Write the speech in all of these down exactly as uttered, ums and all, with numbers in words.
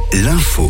l'info.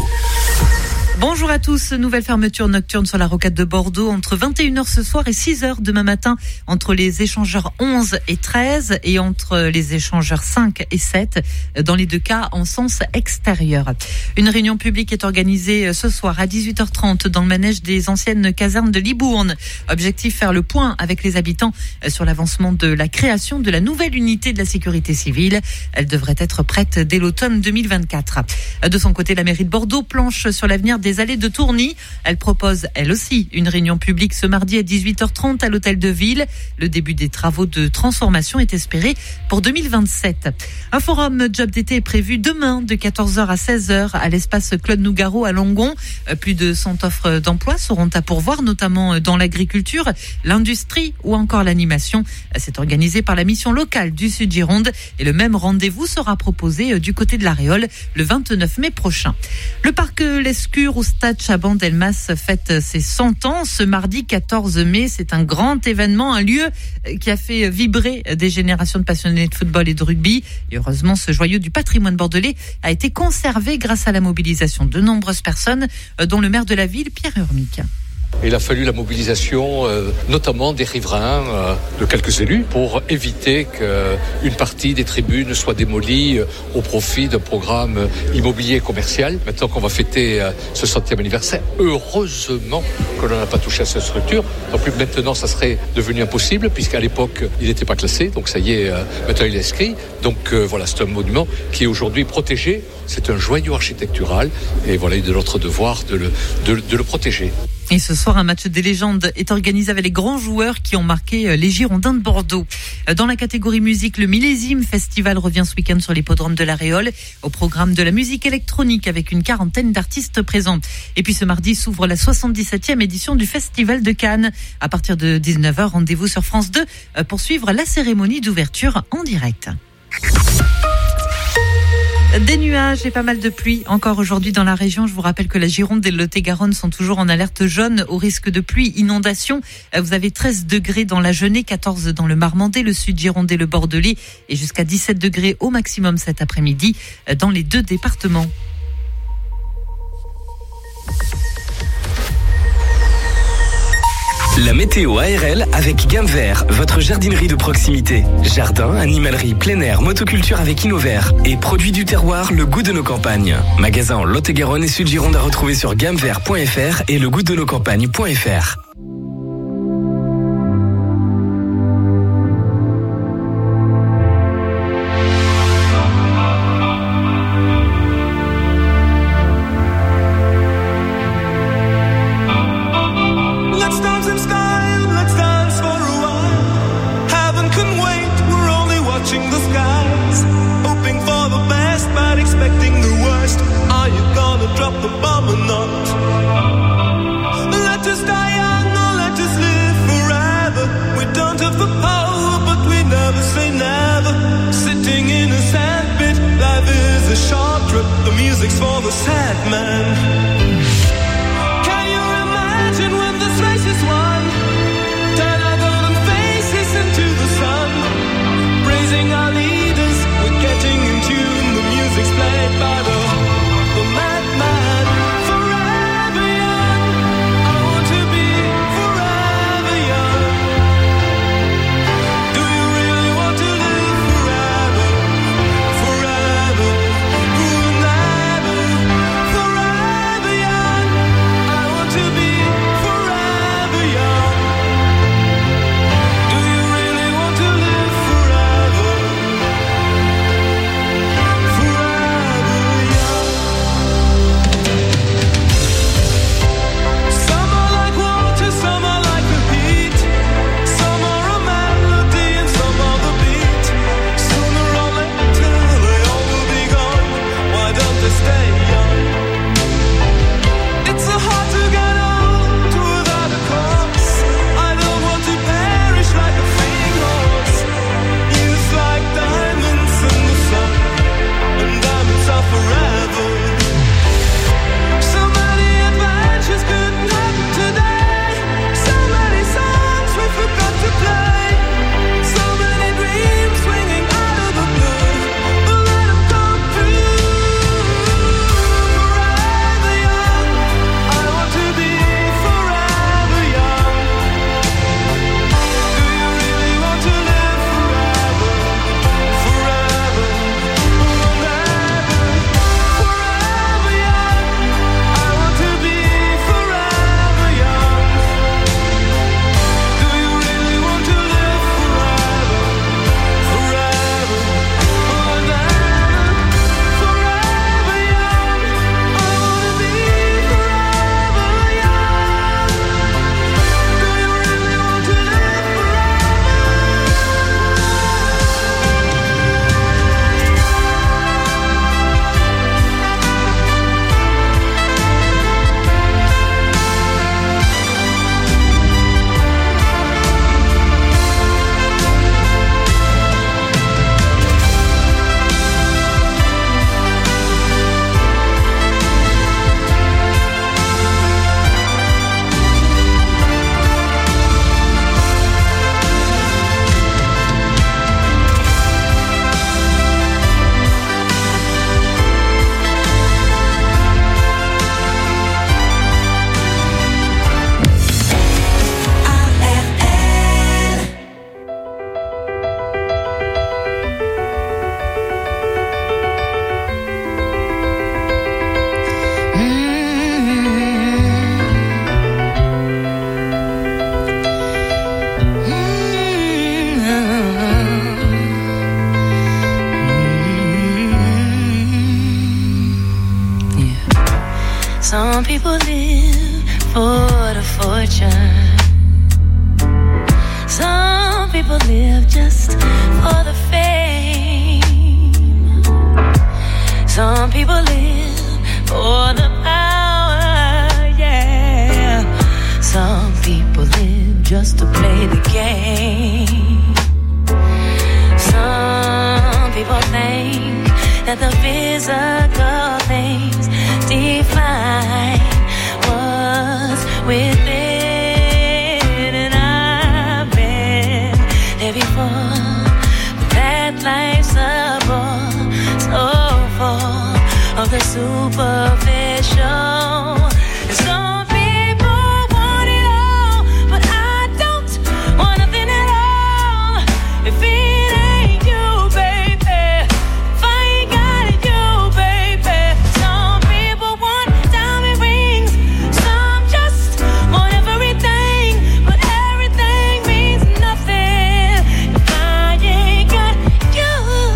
Bonjour à tous, nouvelle fermeture nocturne sur la rocade de Bordeaux entre vingt et une heures ce soir et six heures demain matin entre les échangeurs onze et treize et entre les échangeurs cinq et sept, dans les deux cas en sens extérieur. Une réunion publique est organisée ce soir à dix-huit heures trente dans le manège des anciennes casernes de Libourne. Objectif, faire le point avec les habitants sur l'avancement de la création de la nouvelle unité de la sécurité civile. Elle devrait être prête dès l'automne deux mille vingt-quatre. De son côté, la mairie de Bordeaux planche sur l'avenir des allées de Tourny. Elle propose, elle aussi, une réunion publique ce mardi à dix-huit heures trente à l'hôtel de ville. Le début des travaux de transformation est espéré pour deux mille vingt-sept. Un forum job d'été est prévu demain de quatorze heures à seize heures à l'espace Claude Nougaro à Langon. Plus de cent offres d'emploi seront à pourvoir, notamment dans l'agriculture, l'industrie ou encore l'animation. C'est organisé par la mission locale du Sud-Gironde et le même rendez-vous sera proposé du côté de l'Aréole le vingt-neuf mai prochain. Le parc Lescure au stade Chaban-Delmas fête ses cent ans ce mardi quatorze mai. C'est un grand événement, un lieu qui a fait vibrer des générations de passionnés de football et de rugby. Et heureusement, ce joyau du patrimoine bordelais a été conservé grâce à la mobilisation de nombreuses personnes, dont le maire de la ville, Pierre Urmic. Il a fallu la mobilisation, euh, notamment des riverains, euh, de quelques élus, pour éviter qu'une partie des tribunes soit démolie euh, au profit d'un programme euh, immobilier commercial. Maintenant qu'on va fêter euh, ce centième anniversaire, heureusement que l'on n'a pas touché à cette structure. Non plus maintenant, ça serait devenu impossible, puisqu'à l'époque, il n'était pas classé. Donc ça y est, euh, maintenant il est inscrit. Donc euh, voilà, c'est un monument qui est aujourd'hui protégé. C'est un joyau architectural. Et voilà, il est de notre devoir de le, de, de le protéger. Et ce soir, un match des légendes est organisé avec les grands joueurs qui ont marqué les Girondins de Bordeaux. Dans la catégorie musique, le Millésime Festival revient ce week-end sur l'hippodrome de l'Aréole, au programme de la musique électronique avec une quarantaine d'artistes présents. Et puis ce mardi s'ouvre la soixante-dix-septième édition du Festival de Cannes. À partir de dix-neuf heures, rendez-vous sur France deux pour suivre la cérémonie d'ouverture en direct. Des nuages et pas mal de pluie encore aujourd'hui dans la région. Je vous rappelle que la Gironde et le Lot-et-Garonne sont toujours en alerte jaune au risque de pluie, inondation. Vous avez treize degrés dans la Genée, quatorze dans le Marmandais, le Sud-Gironde et le Bordelais et jusqu'à dix-sept degrés au maximum cet après-midi dans les deux départements. La météo A R L avec Gamme Vert, votre jardinerie de proximité. Jardin, animalerie, plein air, motoculture avec Innovert et produits du terroir, le goût de nos campagnes. Magasin en Lot-et-Garonne et Sud-Gironde à retrouver sur gammevert point f r et le goût de nos campagnes point f r. Forever Some people live for the fortune. Some people live just for the fame. Some people live for the power, yeah. Some people live just to play the game. Some people think that the physical things define what's within, and I've been there before, but that life's a bore, so full of the superficial. And some people want it all, but I don't want nothing at all. If it ain't you, baby, if I ain't got it, you, baby. Some people want diamond rings, some just want everything, but everything means nothing if I ain't got you,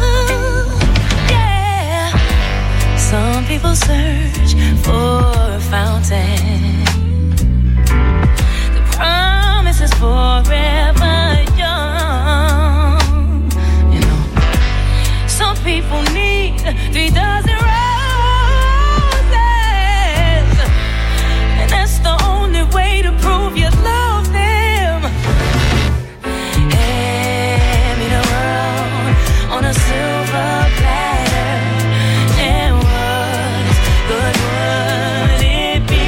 yeah. Some people search for a fountain. The promise is forever young. You know, some people need three dozen roses, and that's the only way to prove you love them. Hand me the world on a silver platter, and what good would it be?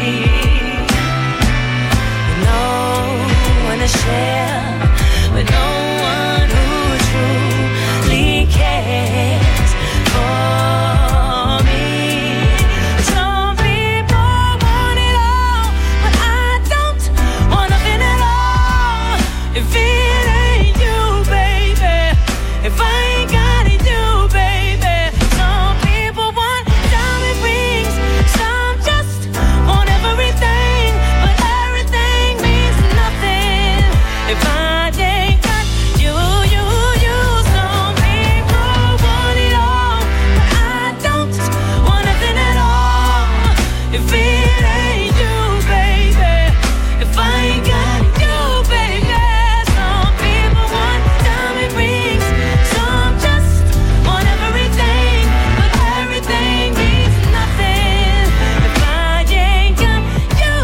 With no one to share, with no one who truly cares for me. Some people want it all, but I don't want nothing at all. If it ain't you, baby, if I ain't got it, you, baby. Some people want diamond rings, some just want everything, but everything means nothing if I ain't got you, you, you. Some people want it all, but I don't want nothing at all. If it ain't you, baby, if I ain't got you, baby. Some people want diamond rings, some just want everything, but everything means nothing if I ain't got you,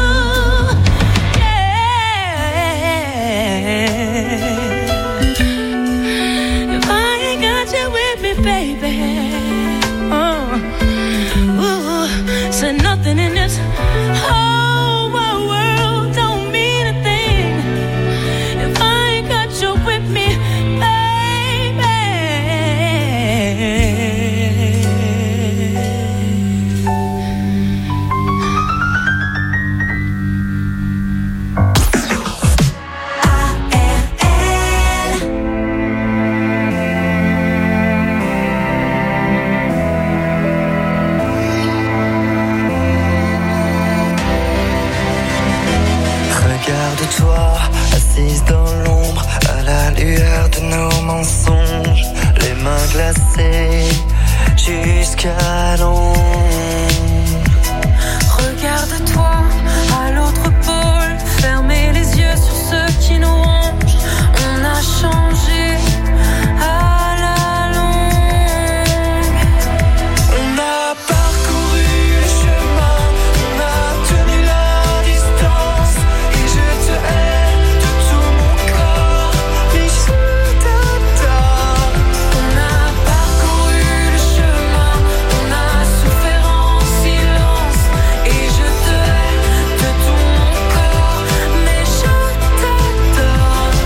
yeah. If I ain't got you with me, baby, oh, ooh, said nothing in this whole wide world don't mean a thing if I ain't got you with me, baby. Regarde-toi, assise dans l'ombre, à la lueur de nos mensonges, les mains glacées jusqu'à l'ombre. Regarde-toi à l'autre pôle, fermez les yeux sur ceux qui nous rongent. On a changé à la longue. On a parcouru le chemin, on a tenu la distance, et je te hais de tout mon corps, mais je t'adore. On a parcouru le chemin, on a souffert en silence, et je te hais de tout mon corps, mais je t'adore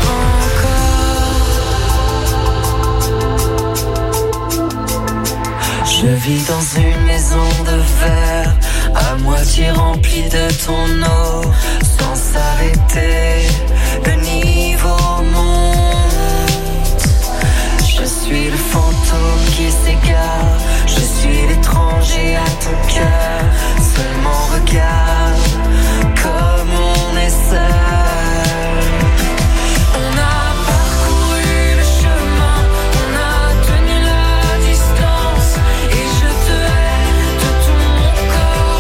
encore. Je vis dans une maison de verre, à moitié remplie de ton eau, sans s'arrêter, le niveau monte. Je suis le fantôme qui s'égare, je suis l'étranger à ton cœur. Seulement regarde comme on est seul. On a parcouru le chemin, on a tenu la distance, et je te hais de tout mon corps.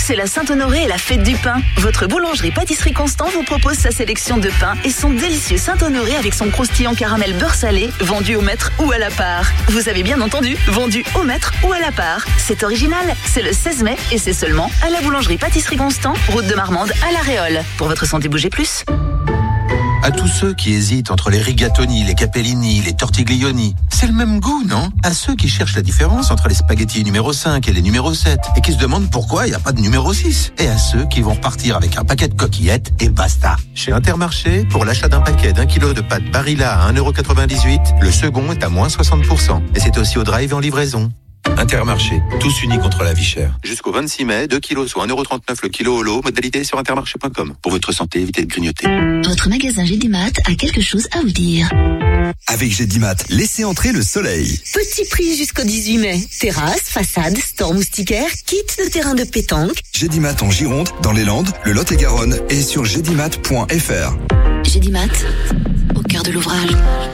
c'est la Saint-Honoré et la fête du pain. Votre boulangerie-pâtisserie Constant vous propose sa sélection de pains et son délicieux Saint-Honoré avec son croustillant caramel beurre salé, vendu au mètre ou à la part. Vous avez bien entendu, vendu au mètre ou à la part. C'est original, c'est le seize mai et c'est seulement à la boulangerie-pâtisserie Constant, route de Marmande à La Réole. Pour votre santé, bougez plus. À tous ceux qui hésitent entre les rigatoni, les capellini, les tortiglioni, c'est le même goût, non? À ceux qui cherchent la différence entre les spaghettis numéro cinq et les numéro sept et qui se demandent pourquoi il n'y a pas de numéro six. Et à ceux qui vont repartir avec un paquet de coquillettes et basta. Chez Intermarché, pour l'achat d'un paquet d'un kilo de pâtes Barilla à un euro quatre-vingt-dix-huit, le second est à moins soixante pour cent. Et c'est aussi au drive et en livraison. Intermarché, tous unis contre la vie chère. Jusqu'au vingt-six mai, deux kilos soit un euro trente-neuf le kilo au lot, modalité sur intermarché point com. Pour votre santé, évitez de grignoter. Votre magasin Gédimat a quelque chose à vous dire. Avec Gédimat, laissez entrer le soleil. Petit prix jusqu'au dix-huit mai. Terrasse, façade, store moustiquaire, kit de terrain de pétanque. Gédimat en Gironde, dans les Landes, le Lot-et-Garonne et sur gédimat point f r. Gédimat, au cœur de l'ouvrage.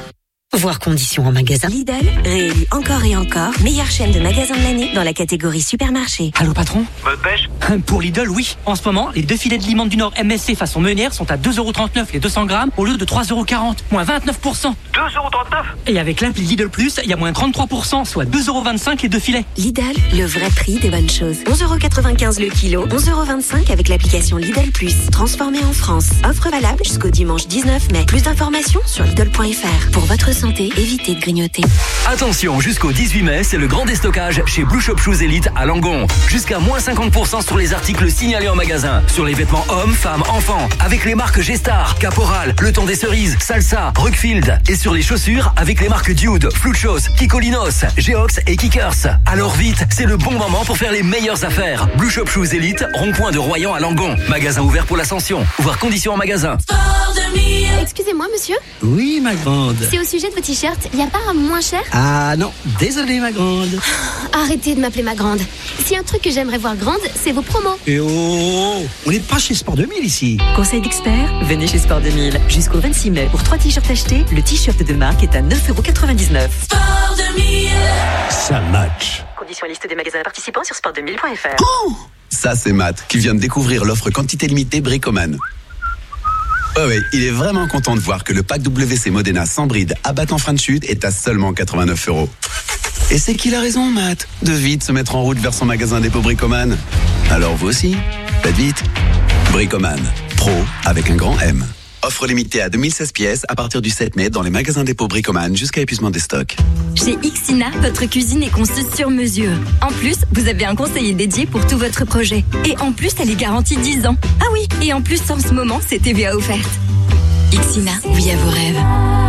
Voir conditions en magasin. Lidl, réélu encore et encore, meilleure chaîne de magasins de l'année dans la catégorie supermarché. Allô patron? Bonne pêche. Pour Lidl, oui. En ce moment, les deux filets de limande du Nord M S C façon meunière sont à deux euros trente-neuf les deux cents grammes au lieu de trois euros quarante, moins vingt-neuf pour cent. deux euros trente-neuf. Et avec l'appli Lidl Plus, il y a moins trente-trois pour cent, soit deux euros vingt-cinq les deux filets. Lidl, le vrai prix des bonnes choses. onze euros quatre-vingt-quinze le kilo, onze euros vingt-cinq avec l'application Lidl Plus. Transformé en France. Offre valable jusqu'au dimanche dix-neuf mai. Plus d'informations sur lidl point f r. Pour votre santé, évitez de grignoter. Attention, jusqu'au dix-huit mai, c'est le grand déstockage chez Blue Shop Shoes Elite à Langon. Jusqu'à moins cinquante pour cent sur les articles signalés en magasin. Sur les vêtements hommes, femmes, enfants. Avec les marques G-Star, Caporal, Le Temps des Cerises, Salsa, Rockfield. Et sur les chaussures, avec les marques Dude, Fluchos, Kikolinos, Geox et Kickers. Alors vite, c'est le bon moment pour faire les meilleures affaires. Blue Shop Shoes Elite, rond-point de Royan à Langon. Magasin ouvert pour l'Ascension. Voir conditions en magasin. Excusez-moi, monsieur. Oui, ma grande. C'est au sujet de vos t-shirts. Il n'y a pas un moins cher? Ah non, désolé, ma grande. Arrêtez de m'appeler ma grande. S'il y a un truc que j'aimerais voir grande, c'est vos promos. Et oh, on n'est pas chez Sport deux mille ici. Conseil d'experts, venez chez Sport deux mille. Jusqu'au vingt-six mai, pour trois t-shirts achetés, le t-shirt de marque est à neuf euros quatre-vingt-dix-neuf. Sport deux mille. Ça match. Conditions et liste des magasins participants sur sport deux mille point f r. Oh, ça c'est Matt, qui vient de découvrir l'offre quantité limitée Bricoman. Oh oui, il est vraiment content de voir que le pack W C Modena sans bride à battant frein de chute est à seulement quatre-vingt-neuf euros. Et c'est qu'il a raison, Matt, de vite se mettre en route vers son magasin dépôt Bricoman. Alors vous aussi, faites vite. Bricoman, pro avec un grand M. Offre limitée à deux mille seize pièces à partir du sept mai dans les magasins dépôt Bricoman jusqu'à épuisement des stocks. Chez Ixina, votre cuisine est conçue sur mesure. En plus, vous avez un conseiller dédié pour tout votre projet. Et en plus, elle est garantie dix ans. Ah oui, et en plus, en ce moment, c'est T V A offerte. Ixina, oui à vos rêves.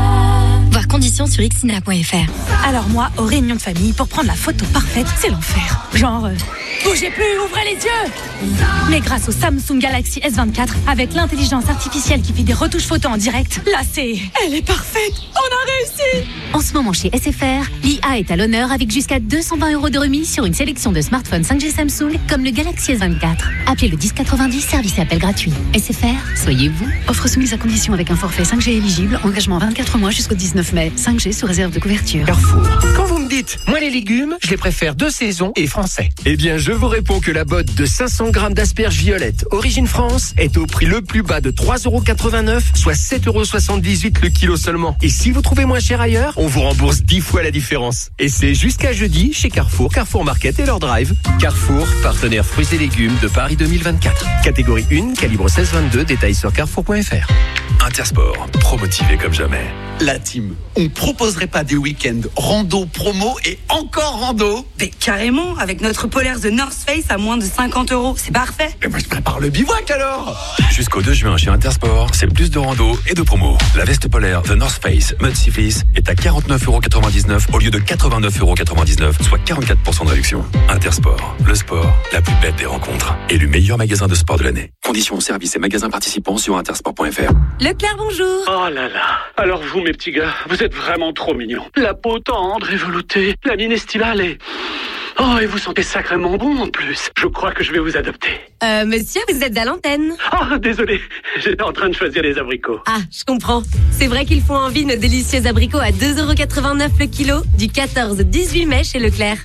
Voir conditions sur ixina point f r. Alors moi, aux réunions de famille, pour prendre la photo parfaite, c'est l'enfer. Genre, euh, bougez plus, ouvrez les yeux. Mais grâce au Samsung Galaxy S vingt-quatre, avec l'intelligence artificielle qui fait des retouches photos en direct, là c'est... Elle est parfaite. On a réussi. En ce moment chez S F R, l'I A est à l'honneur avec jusqu'à deux cent vingt euros de remise sur une sélection de smartphones cinq G Samsung comme le Galaxy S vingt-quatre. Appelez le dix quatre-vingt-dix, service et appel gratuit. S F R, soyez vous. Offre soumise à condition avec un forfait cinq G éligible, engagement vingt-quatre mois jusqu'au dix-neuf mai. cinq G sous réserve de couverture. Carrefour. Quand vous me dites, moi les légumes, je les préfère de saison et français. Eh bien, je vous réponds que la botte de cinq cents grammes d'asperges violettes Origine France est au prix le plus bas de trois euros quatre-vingt-neuf, soit sept euros soixante-dix-huit le kilo seulement. Et si vous trouvez moins cher ailleurs, on vous rembourse dix fois la différence. Et c'est jusqu'à jeudi chez Carrefour, Carrefour Market et leur drive. Carrefour, partenaire fruits et légumes de Paris deux mille vingt-quatre. Catégorie un, calibre seize vingt-deux, détails sur carrefour point f r. Intersport, pro-motivé comme jamais. La team, on proposerait pas des week-ends rando, promo et encore rando? Mais carrément, avec notre polaire The North Face à moins de cinquante euros, c'est parfait. Et moi je prépare le bivouac alors. Jusqu'au deux juin chez Intersport, c'est plus de rando et de promo. La veste polaire The North Face Mud Sea Fleece est à quarante-neuf euros quatre-vingt-dix-neuf au lieu de quatre-vingt-neuf euros quatre-vingt-dix-neuf, soit quarante-quatre pour cent de réduction. Intersport, le sport, la plus belle des rencontres. Élu meilleur magasin de sport de l'année. Conditions, services et magasins participants sur intersport point f r. Leclerc, bonjour. Oh là là. Alors vous, mes petits gars, vous êtes vraiment trop mignons. La peau tendre et veloutée, la mine estivale et... Oh, et vous sentez sacrément bon en plus. Je crois que je vais vous adopter. Euh, monsieur, vous êtes à l'antenne. Oh, désolé. J'étais en train de choisir les abricots. Ah, je comprends. C'est vrai qu'ils font envie nos délicieux abricots à deux euros quatre-vingt-neuf le kilo du quatorze au dix-huit mai chez Leclerc.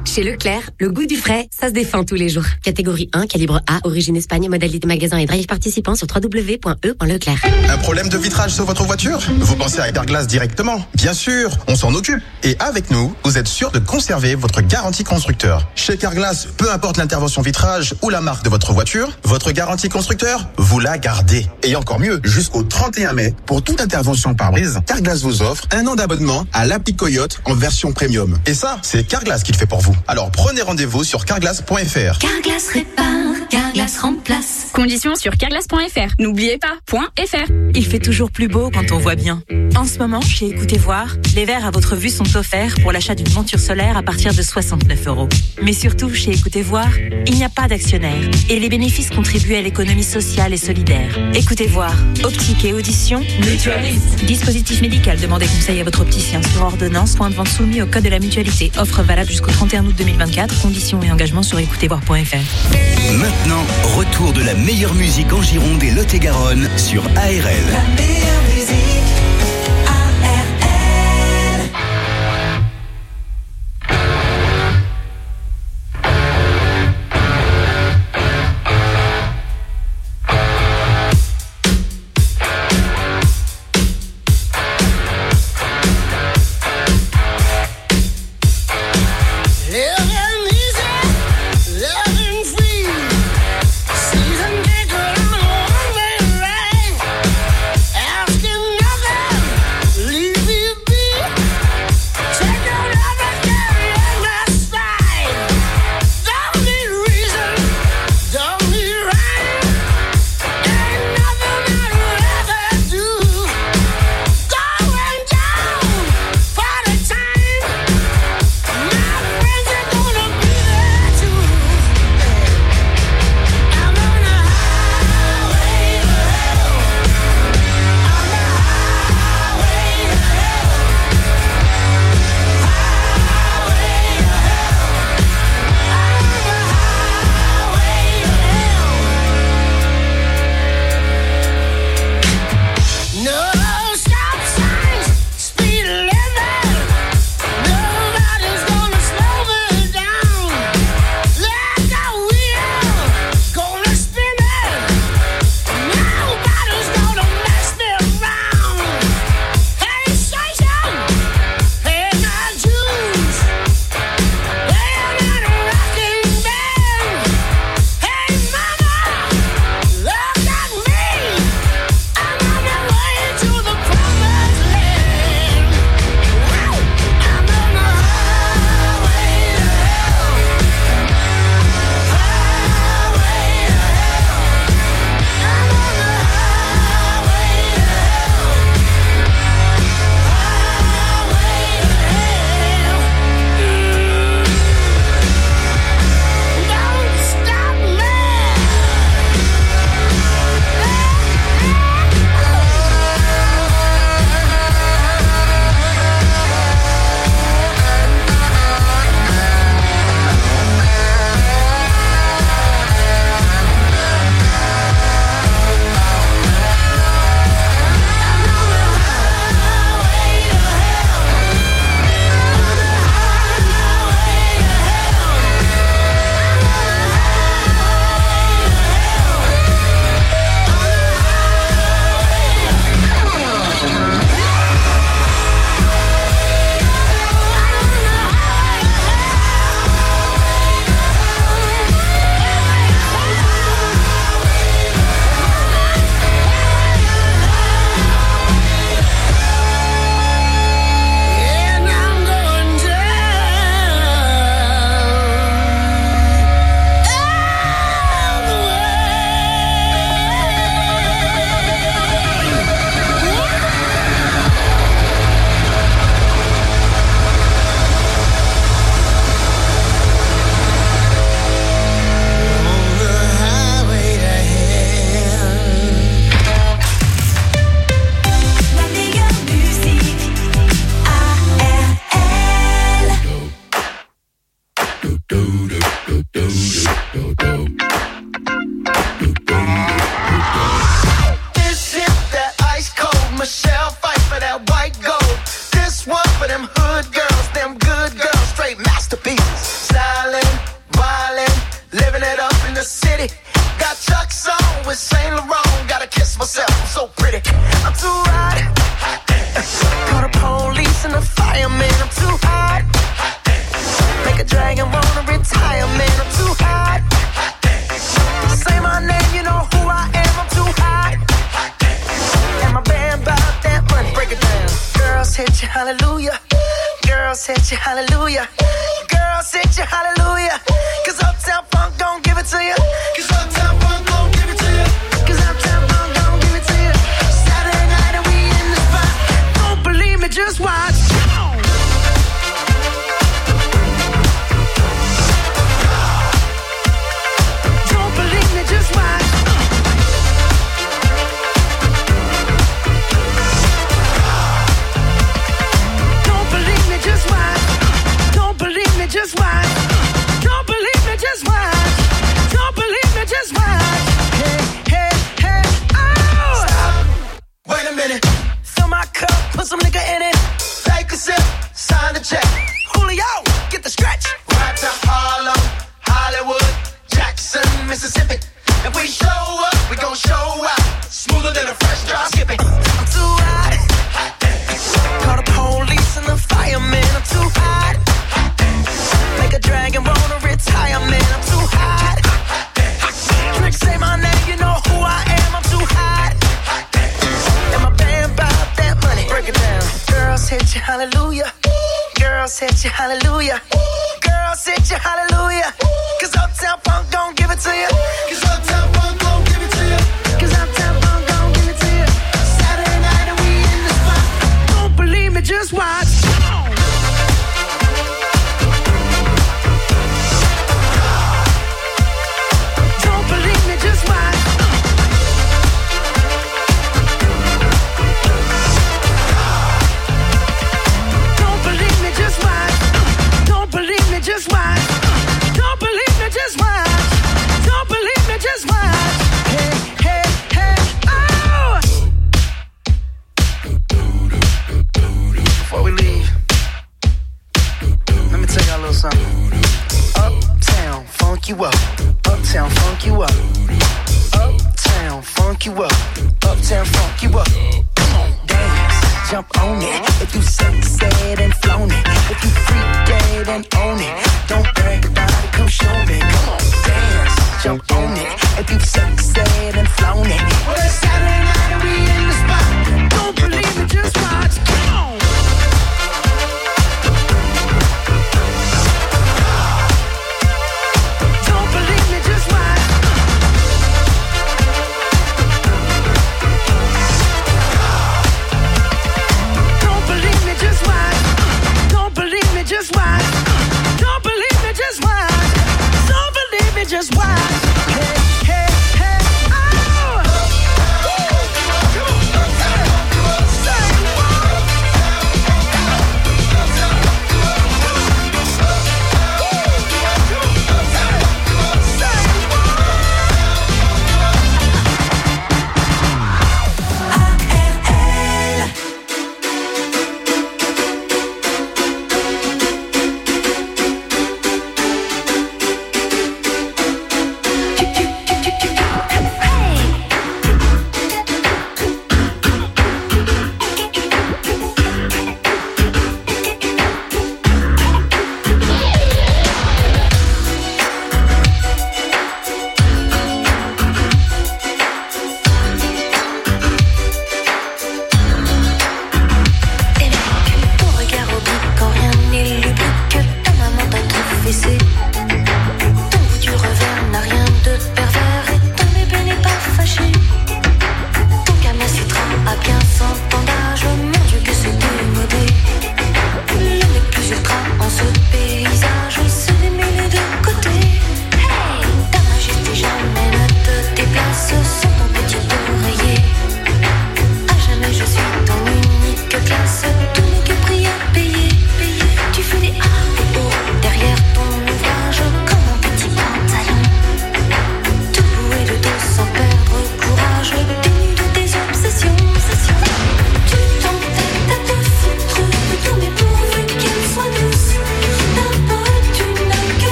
Chez Leclerc, le goût du frais, ça se défend tous les jours. Catégorie un, calibre A, origine Espagne, modalité magasin et drive participant sur w w w point e point leclerc. Un problème de vitrage sur votre voiture? Vous pensez à Carglass directement? Bien sûr, on s'en occupe. Et avec nous, vous êtes sûr de conserver votre garantie constructeur. Chez Carglass, peu importe l'intervention vitrage ou la marque de votre voiture, votre garantie constructeur, vous la gardez. Et encore mieux, jusqu'au trente et un mai, pour toute intervention pare-brise, Carglass vous offre un an d'abonnement à l'appli Coyote en version premium. Et ça, c'est Carglass qui le fait pour vous. Alors prenez rendez-vous sur carglass point f r. Carglass répare, Carglass remplace. Conditions sur carglass point f r. N'oubliez pas, .fr. Il fait toujours plus beau quand on voit bien. En ce moment, chez Écoutez Voir, les verres à votre vue sont offerts pour l'achat d'une monture solaire à partir de soixante-neuf euros. Mais surtout, chez Écoutez Voir, il n'y a pas d'actionnaire et les bénéfices contribuent à l'économie sociale et solidaire. Écoutez Voir, optique et audition, mutualiste. Dispositif médical, demandez conseil à votre opticien sur ordonnance, point de vente soumis au code de la mutualité. Offre valable jusqu'au trente et un août deux mille vingt-quatre. Conditions et engagements sur écoutez voir point f r. Maintenant, retour de la meilleure musique en Gironde et Lot-et-Garonne sur A R L. La meilleure musique. This one for them hood girls, them good girls, straight masterpieces. Saint Laurent, gotta kiss myself, I'm so pretty. I'm too hot. Call the police and the fireman, I'm too hot. Make a dragon wanna retire, man, I'm too hot. Say my name, you know who I am, I'm too hot. And my band bought that money, break it down. Girls hit you, hallelujah. Girls hit you, hallelujah. Girls hit you, hallelujah. Cause Uptown Funk don't give it to you. Cause Uptown Funk don't give it to you. Cause Uptown Funk don't give it to you. Saturday night and we in the spot. Don't believe me, just watch. Don't believe me, just watch. Don't believe me, just watch. Don't believe me, just watch. Don't believe me, just watch. Don't believe me, just watch. Hey, hey, hey, oh! Stop. Wait a minute. Fill my cup, put some nigga in it. Take a sip, sign the check. Julio, get the stretch. Right to Harlem, Hollywood, Jackson, Mississippi. If we show up, we gon' show out. Smoother than a fresh drop. Skip it. I'm too hot. Call the police and the fireman. I'm too hot. Make a dragon wanna retire, man. I'm too hot. Trick, say my name, you know who I am. I'm too hot. And my band bought that money. Break it down. Girls hit you, hallelujah. Girls hit you, hallelujah. Girls hit you, hallelujah. Cause Uptown Funk don't give it to you. Cause Uptown Funk don't give it to you. Cause Uptown Funk don't give it to you. Saturday night and we in the spot. Don't believe me, just watch. Don't believe me, just watch. Don't believe me, just watch. Don't believe me, just watch. Don't believe me, just watch. Don't believe me, just watch. Hey, hey, hey, oh! Before we leave, let me tell y'all a little something. Uptown, funk you up. Uptown, funk you up. Uptown, funk you up. Uptown, funk you up. Come on, dance, jump on it. If you succeed and flown it. If you freak dead and own it. Don't brag about it, come show me. Come on, dance, jump on it. If you succeed and flown it. Well, it's Saturday night and we in the spot. Don't believe it, just watch. Come on. Don't believe me, just watch. Don't believe me, just watch. Don't believe me, just watch. Don't believe me, just watch. Don't believe me, just watch. Hey, hey, hey.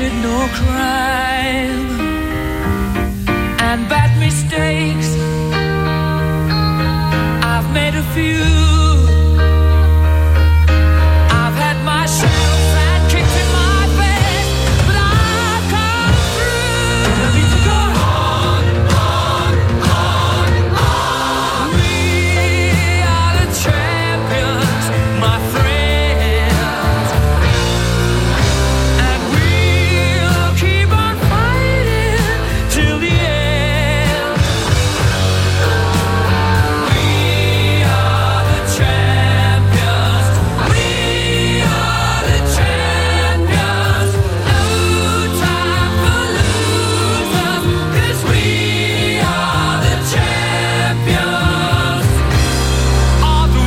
committed no crime and bad mistakes. I've made a few. I've had my shells and kicked in my face, but I've come through. I need to go on, on, on, on. We are the champions, my friends, and we'll keep on fighting till the end. We are the champions. We are the champions. No time for losers, 'cause we are the champions of the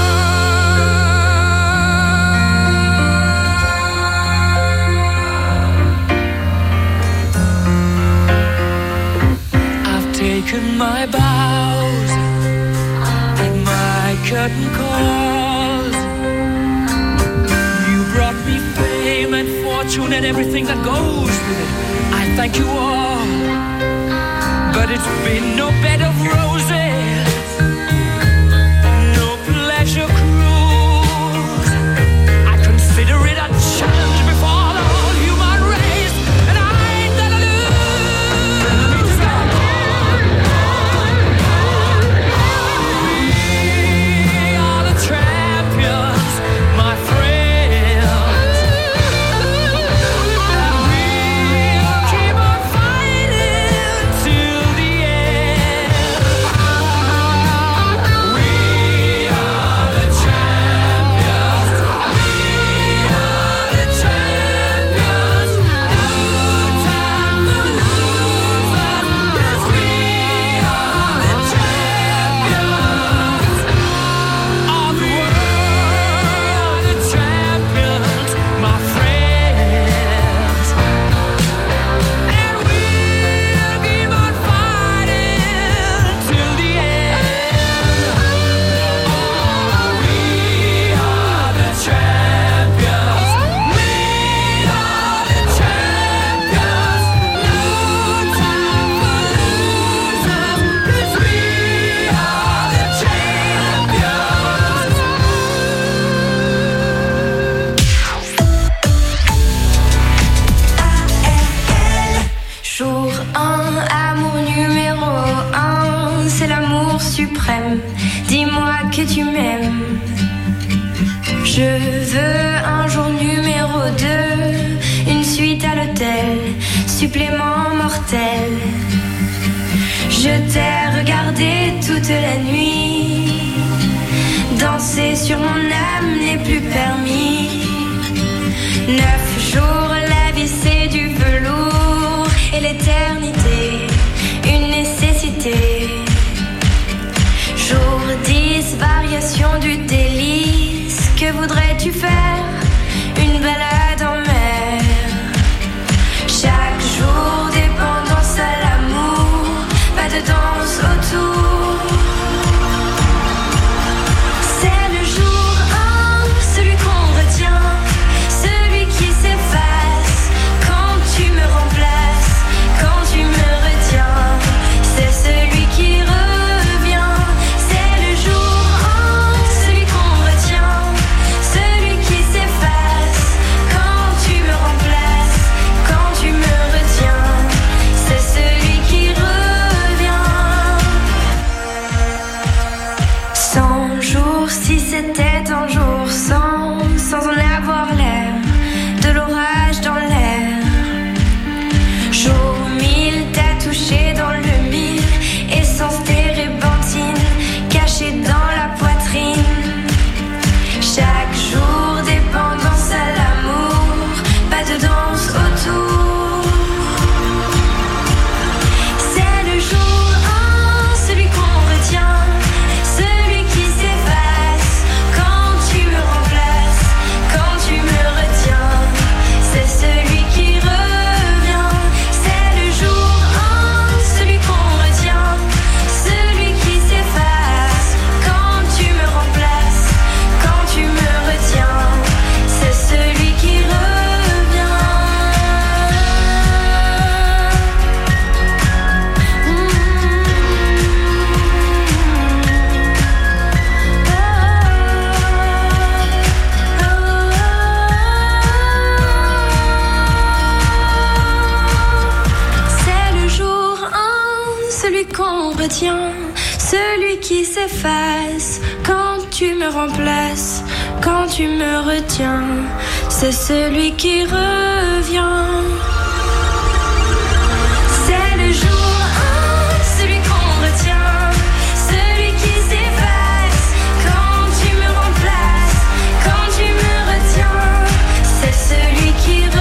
world. I've taken my bows and my curtain calls. You brought me fame and fortune and everything that goes with it. I thank you all, but it's been no bed of roses, no pleasure cruise. I consider it a challenge before the whole human race, and I ain't gonna lose. We are the champions, my friends, and we'll keep on fighting till the end. We are the champions. We are the champions. No time for losers, 'cause we are the champions of the world. The champions, my friends, and we'll keep on fighting till the end. Oh, we are the champions. We are the champions. No time for losers, 'cause we are the champions. Jour un, amour numéro un, c'est l'amour suprême. Dis-moi que tu m'aimes. Je veux un jour numéro deux, une suite à l'hôtel, supplément mortel. Je t'ai regardé toute la nuit, danser sur mon âme n'est plus permis. Neuf jours, la vie c'est du velours, et l'éternité, une nécessité. Jour dix, variation du délice, que voudrais-tu faire? Une balade en mer. Chaque jour, dépendance à l'amour, pas de danse autour. C'est le jour un, celui qu'on retient, celui qui s'efface quand tu me remplaces, quand tu me retiens. celui qu'on retient, celui qui s'efface quand tu me remplaces, quand tu me retiens, c'est celui qui revient. C'est le jour un, celui qu'on retient, celui qui s'efface quand tu me remplaces, quand tu me retiens, c'est celui qui revient.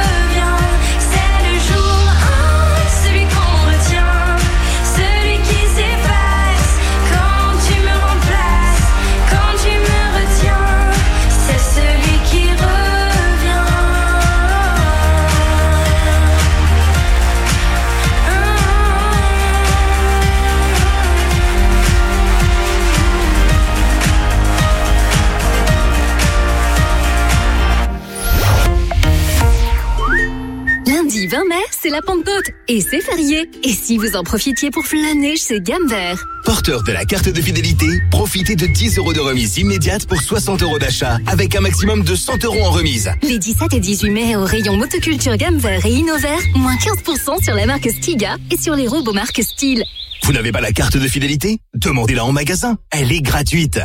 vingt mai, c'est la Pentecôte et c'est férié. Et si vous en profitiez pour flâner chez Gamme Vert? Porteur de la carte de fidélité, profitez de dix euros de remise immédiate pour soixante euros d'achat, avec un maximum de cent euros en remise. Les dix-sept et dix-huit mai, au rayon motoculture Gamme Vert et Innovert, moins quinze pour cent sur la marque Stiga et sur les robots marque Style. Vous n'avez pas la carte de fidélité? Demandez-la en magasin, elle est gratuite.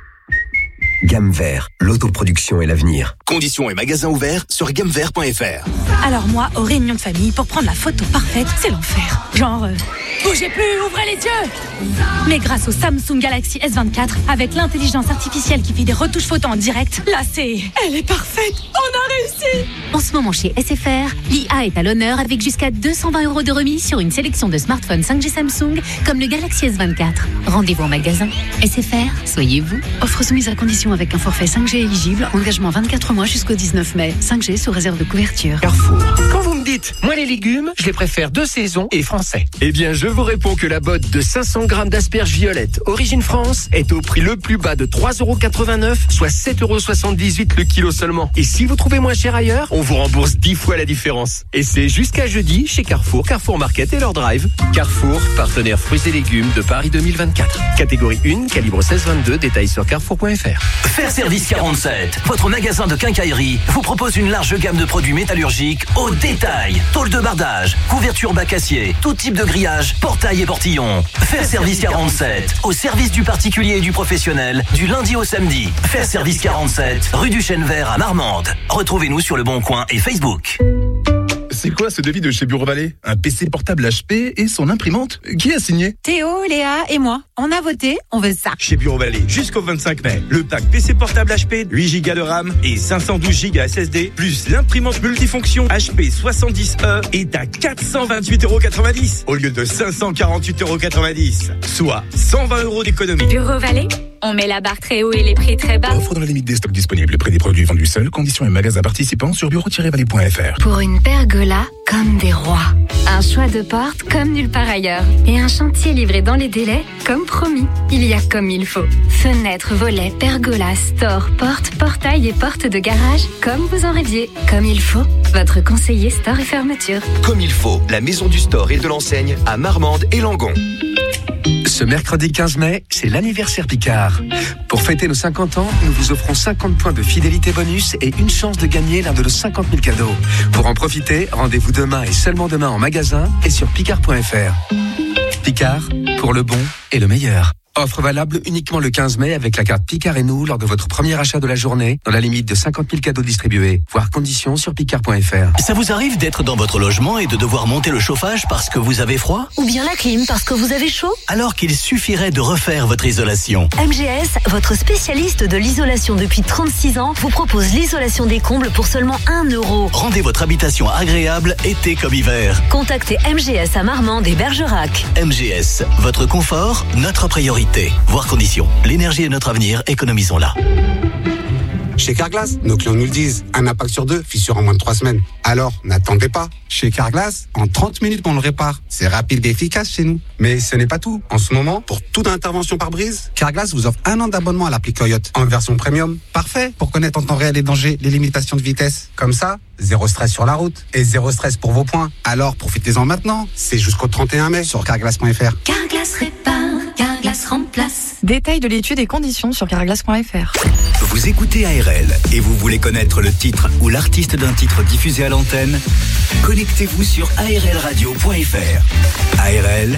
Gamme Vert, l'autoproduction et l'avenir. Conditions et magasins ouverts sur gamme vert point f r. Alors moi, aux réunions de famille, pour prendre la photo parfaite, c'est l'enfer. Genre, euh, bougez plus, ouvrez les yeux. Mais grâce au Samsung Galaxy S vingt-quatre, avec l'intelligence artificielle qui fait des retouches photos en direct, là c'est... Elle est parfaite. On a réussi. En ce moment chez S F R, l'I A est à l'honneur avec jusqu'à deux cent vingt euros de remise sur une sélection de smartphones cinq G Samsung, comme le Galaxy S vingt-quatre. Rendez-vous en magasin. S F R, soyez vous. Offre soumise à condition avec un forfait cinq G éligible, engagement vingt-quatre mois jusqu'au dix-neuf mai. cinq G sous réserve de couverture. Carrefour. Quand vous me dites, moi les légumes, je les préfère de saison et français. Eh bien, je vous réponds que la botte de cinq cents grammes d'asperges violettes, origine France, est au prix le plus bas de trois euros quatre-vingt-neuf, soit sept euros soixante-dix-huit le kilo seulement. Et si vous trouvez moins cher ailleurs, on vous rembourse dix fois la différence. Et c'est jusqu'à jeudi chez Carrefour, Carrefour Market et leur drive. Carrefour, partenaire fruits et légumes de Paris deux mille vingt-quatre. Catégorie un, calibre seize vingt-deux, détails sur carrefour point f r. Faire Service quarante-sept, votre magasin de quincaillerie, vous propose une large gamme de produits métallurgiques au détail. Tôle de bardage, couverture bac acier, tout type de grillage, portail et portillon. Faire Service quarante-sept, au service du particulier et du professionnel, du lundi au samedi. Faire Service quarante-sept, rue du Chêne Vert à Marmande. Retrouvez-nous sur Le Bon Coin et Facebook. C'est quoi ce devis de chez Bureau Vallée? Un P C portable H P et son imprimante? Qui a signé? Théo, Léa et moi. On a voté, on veut ça. Chez Bureau Vallée, jusqu'au vingt-cinq mai, le pack P C portable H P, huit gigas de RAM et cinq cent douze gigas S S D, plus l'imprimante multifonction H P soixante-dix E est à quatre cent vingt-huit euros quatre-vingt-dix au lieu de cinq cent quarante-huit euros quatre-vingt-dix, soit cent vingt euros d'économie. Bureau Vallée, on met la barre très haut et les prix très bas. Offre dans la limite des stocks disponibles. Prix des produits vendus seuls. Conditions et magasins participants sur bureau tiret vallée point f r. Pour une pergola comme des rois. Un choix de porte comme nulle part ailleurs. Et un chantier livré dans les délais comme promis. Il y a comme il faut. Fenêtres, volets, pergolas, store, portes, portails et portes de garage comme vous en rêviez. Comme il faut. Votre conseiller store et fermeture. Comme il faut, la maison du store et de l'enseigne à Marmande et Langon. Ce mercredi quinze mai, c'est l'anniversaire Picard. Pour fêter nos cinquante ans, nous vous offrons cinquante points de fidélité bonus et une chance de gagner l'un de nos cinquante mille cadeaux. Pour en profiter, rendez-vous demain et seulement demain en magasin et sur picard point f r. Picard, pour le bon et le meilleur. Offre valable uniquement le quinze mai avec la carte Picard et nous lors de votre premier achat de la journée dans la limite de cinquante mille cadeaux distribués. Voir conditions sur picard point f r. Ça vous arrive d'être dans votre logement et de devoir monter le chauffage parce que vous avez froid? Ou bien la clim parce que vous avez chaud? Alors qu'il suffirait de refaire votre isolation. M G S, votre spécialiste de l'isolation depuis trente-six ans, vous propose l'isolation des combles pour seulement un euro. Rendez votre habitation agréable été comme hiver. Contactez M G S à Marmande et Bergerac. M G S, votre confort, notre priorité. Voir conditions. L'énergie est notre avenir, économisons-la. Chez Carglass, nos clients nous le disent, un impact sur deux, fissure en moins de trois semaines. Alors, n'attendez pas. Chez Carglass, en trente minutes, on le répare. C'est rapide et efficace chez nous. Mais ce n'est pas tout. En ce moment, pour toute intervention par brise, Carglass vous offre un an d'abonnement à l'appli Coyote en version premium. Parfait pour connaître en temps réel les dangers, les limitations de vitesse. Comme ça, zéro stress sur la route et zéro stress pour vos points. Alors, profitez-en maintenant. C'est jusqu'au trente et un mai sur carglass point f r. Carglass répare, Carglass remplace. Détail de l'étude et conditions sur carglass point f r. Vous écoutez A R L et vous voulez connaître le titre ou l'artiste d'un titre diffusé à l'antenne? Connectez-vous sur a r l radio point f r. A R L,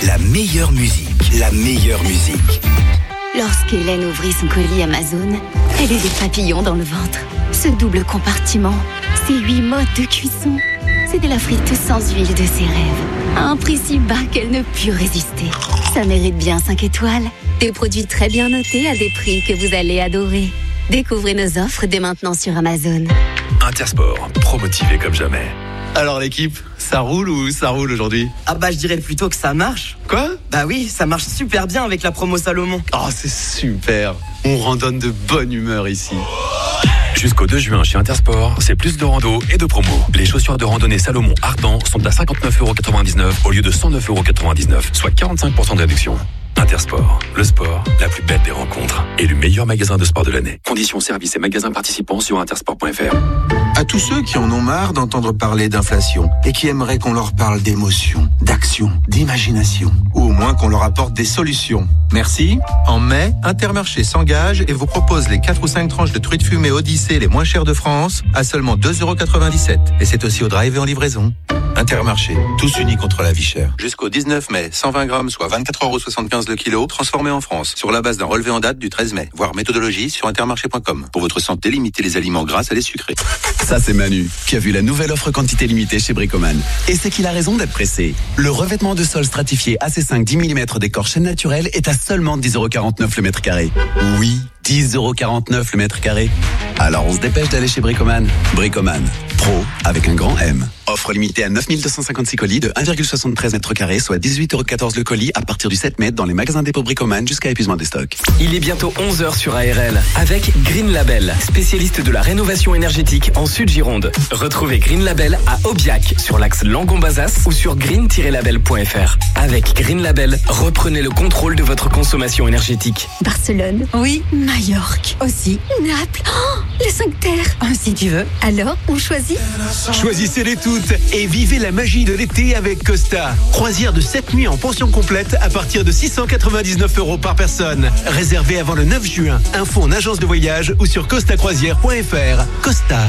La meilleure musique, la meilleure musique. Lorsqu'Hélène ouvrit son colis Amazon, elle eut des papillons dans le ventre. Ce double compartiment, ces huit modes de cuisson, c'était la frite sans huile de ses rêves. À un prix si bas qu'elle ne put résister. Ça mérite bien cinq étoiles. Des produits très bien notés à des prix que vous allez adorer. Découvrez nos offres dès maintenant sur Amazon. Intersport, pro-motivé comme jamais. Alors l'équipe, ça roule ou ça roule aujourd'hui? Ah bah je dirais plutôt que ça marche. Quoi? Bah oui, ça marche super bien avec la promo Salomon. Oh c'est super, on randonne de bonne humeur ici. Jusqu'au deux juin chez Intersport, c'est plus de rando et de promo. Les chaussures de randonnée Salomon Ardent sont à cinquante-neuf euros quatre-vingt-dix-neuf au lieu de cent neuf euros quatre-vingt-dix-neuf, soit quarante-cinq pour cent de réduction. Intersport, le sport, la plus belle des rencontres et le meilleur magasin de sport de l'année. Conditions, services et magasins participants sur intersport point f r. À tous ceux qui en ont marre d'entendre parler d'inflation et qui aimeraient qu'on leur parle d'émotion, d'action, d'imagination, ou au moins qu'on leur apporte des solutions. Merci. En mai, Intermarché s'engage et vous propose les quatre ou cinq tranches de truites fumées Odyssée les moins chères de France à seulement deux euros quatre-vingt-dix-sept. Et c'est aussi au drive et en livraison. Intermarché, tous unis contre la vie chère. Jusqu'au dix-neuf mai, cent vingt grammes, soit vingt-quatre euros soixante-quinze le kilo, transformé en France, sur la base d'un relevé en date du treize mai. Voir méthodologie sur intermarché point com. Pour votre santé, limitez les aliments gras à les sucrés. Ça, c'est Manu, qui a vu la nouvelle offre quantité limitée chez Bricoman. Et c'est qu'il a raison d'être pressé. Le revêtement de sol stratifié A C cinq dix millimètres décor chaîne naturelle est à seulement dix euros quarante-neuf le mètre carré. Oui, dix euros quarante-neuf le mètre carré. Alors on se dépêche d'aller chez Bricoman. Bricoman, pro avec un grand M. Offre limitée à neuf mille deux cent cinquante-six colis de un virgule soixante-treize mètres carrés, soit dix-huit euros quatorze le colis à partir du sept mai dans les magasins dépôt Bricoman jusqu'à épuisement des stocks. Il est bientôt onze heures sur A R L avec Green Label, spécialiste de la rénovation énergétique en Sud-Gironde. Retrouvez Green Label à Aubiac sur l'axe Langon-Bazas ou sur green tiret label point f r. Avec Green Label, reprenez le contrôle de votre consommation énergétique. Barcelone. Oui. Majorque. Aussi. Naples. Oh, les cinq terres. Oh, si tu veux. Alors, on choisit? Choisissez-les toutes et vivez la magie de l'été avec Costa. Croisière de sept nuits en pension complète à partir de six cent quatre-vingt-dix-neuf euros par personne. Réservé avant le neuf juin. Info en agence de voyage ou sur costa croisière point f r. Costa.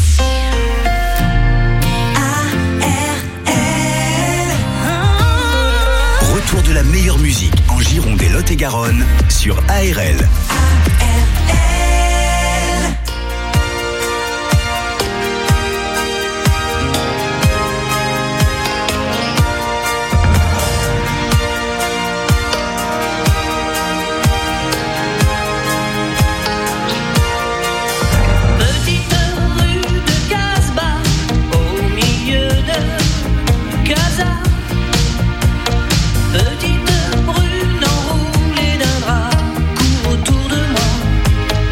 Retour de la meilleure musique en Gironde et Lot-et-Garonne sur A R L. Petite brune enroulée d'un drap court autour de moi.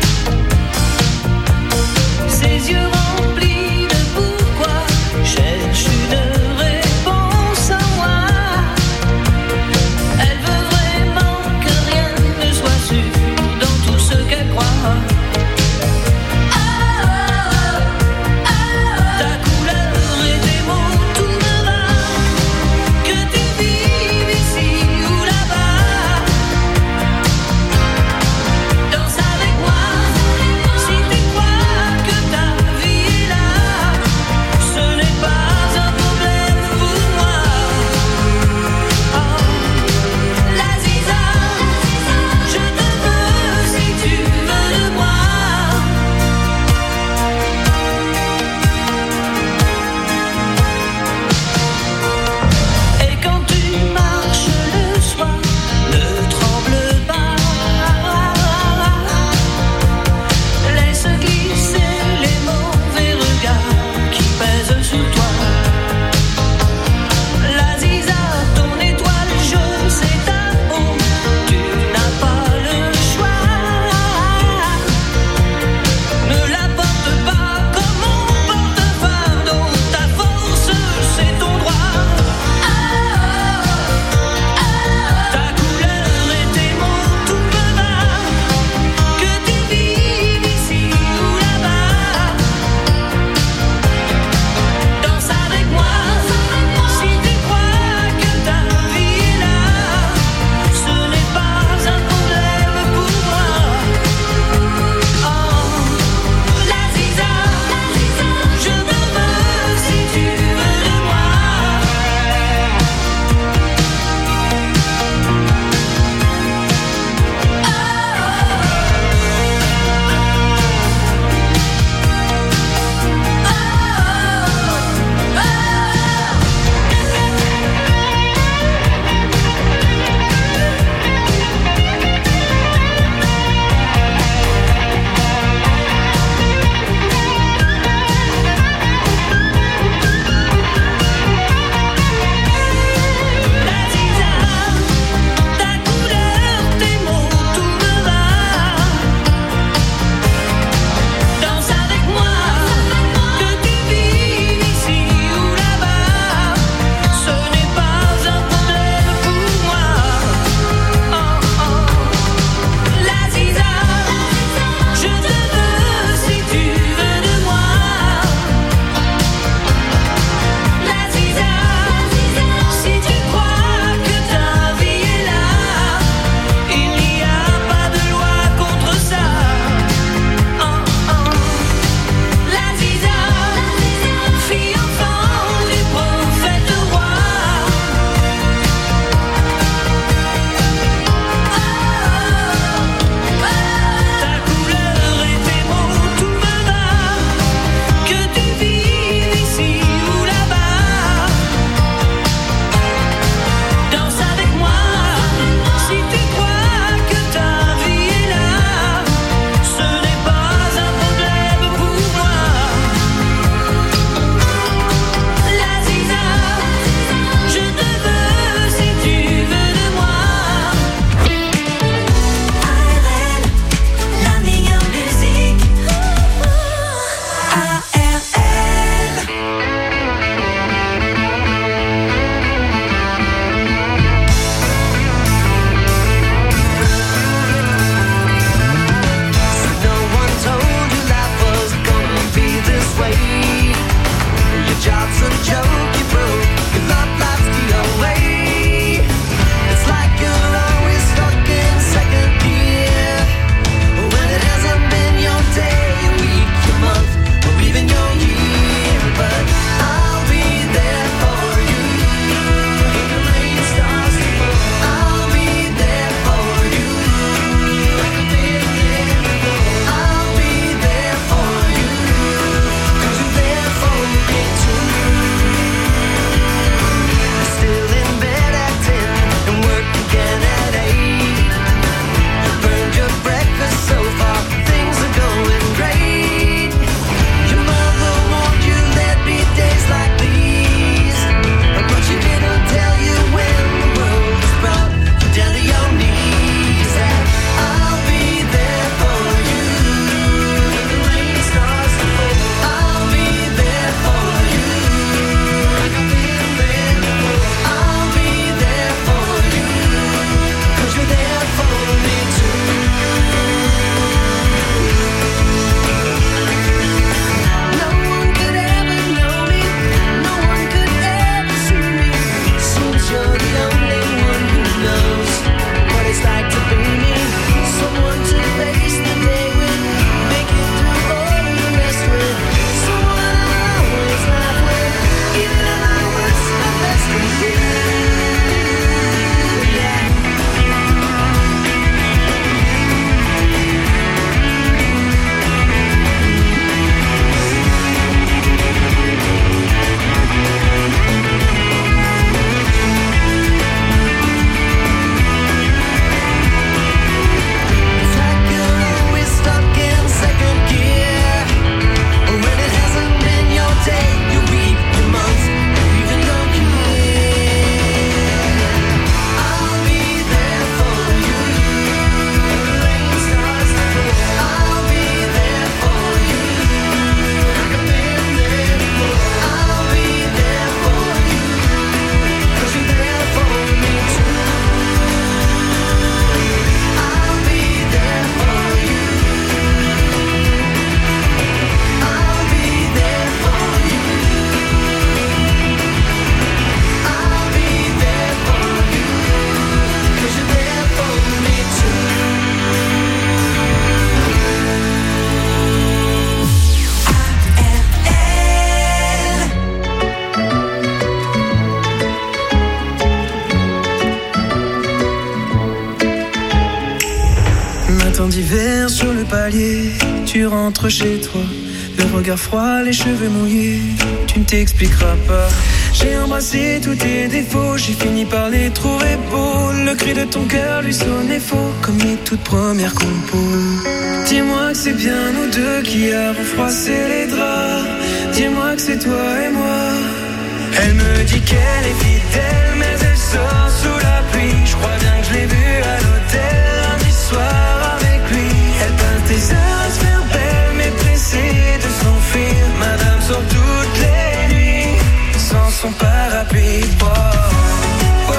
Matin d'hiver sur le palier, tu rentres chez toi, le regard froid, les cheveux mouillés, tu ne t'expliqueras pas. J'ai embrassé tous tes défauts, j'ai fini par les trouver beaux. Le cri de ton cœur lui sonnait faux, comme les toutes premières compos. Dis-moi que c'est bien nous deux qui avons froissé les draps. Dis-moi que c'est toi et moi. Elle me dit qu'elle est fidèle, mais elle sort sous la pluie. Je crois bien que je l'ai vue à l'hôtel lundi soir avec lui. Elle passe des heures à se faire belle, mais pressée de s'enfuir. Madame sort toutes les nuits sans son parapluie. Oh, oh, oh,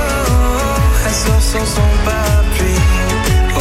oh. Elle sort sans son parapluie. Oh, oh,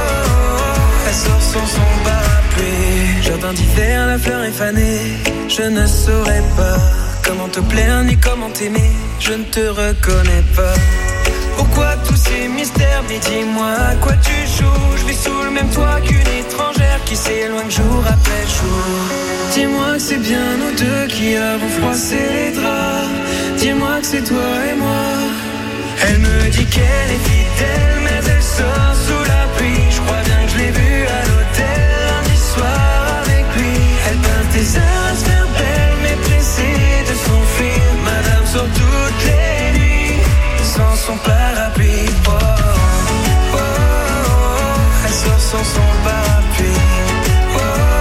oh. Elle sort sans son parapluie. Jardin d'hiver, la fleur est fanée. Je ne saurais pas comment te plaire ni comment t'aimer. Je ne te reconnais pas. Pourquoi tous ces mystères? Mais dis-moi à quoi tu joues. Je vis sous le même toit qu'une étrangère qui s'éloigne jour après jour. Dis-moi que c'est bien nous deux qui avons froissé les draps. Dis-moi que c'est toi et moi. Elle me dit qu'elle est fidèle, mais elle sort sous la pluie. Je crois bien que je l'ai vue à l'hôtel lundi soir avec lui. Elle passe des heures à se faire belle, mais pressée de s'enfuir. Madame sort toutes les nuits sans son parapluie. Oh, oh, oh, oh. Elle sort sans son parapluie. Oh, oh,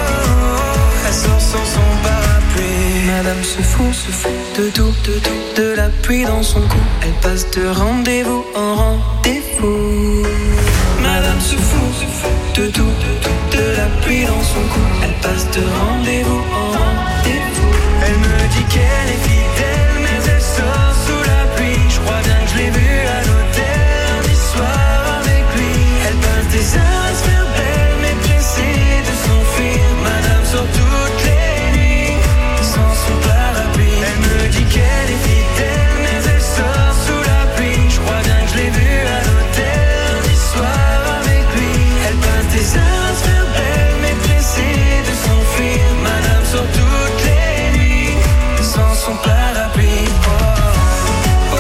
oh. Elle sort sans son parapluie. Madame se fout, se fout de tout, de tout, de la pluie dans son cou. Elle passe de rendez-vous en rendez-vous. Madame se fout, se fout de tout, de tout, de la pluie dans son cou. Elle passe de rendez-vous en rendez-vous. Elle me dit qu'elle est fidèle, mais elle sort sous la pluie. Je crois bien que je l'ai vue à l'hôtel lundi soir avec lui. Elle passe des heures à se faire belle, mais pressée de s'enfuir. Madame sort toutes les nuits sans son parapluie. Elle me dit qu'elle est fidèle, mais elle sort sous la pluie. Je crois bien que je l'ai vue à l'hôtel lundi soir avec lui. Elle passe des heures à se faire belle, mais pressée de s'enfuir. Madame sort toutes les nuits sans son parapluie. Oh, oh, oh,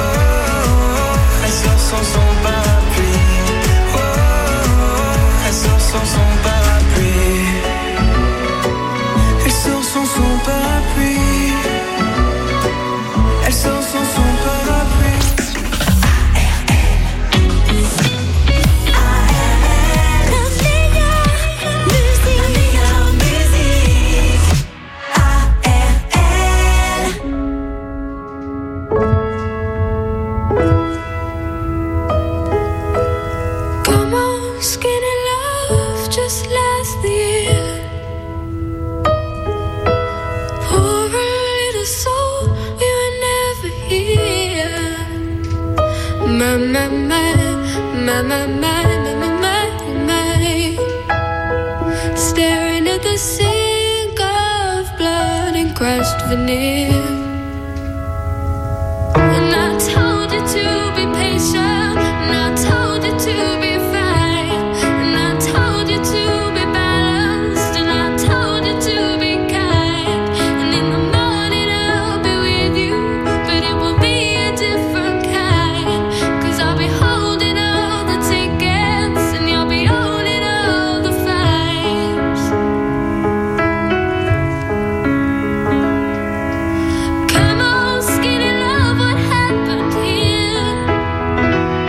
oh. Elle sort sans son parapluie. Oh, oh, oh. Elle sort sans son parapluie. Elle sort sans son parapluie. Elle sort sans son parapluie. My, my, my, my, my, my, my, my. Staring at the sink of blood and crushed veneer.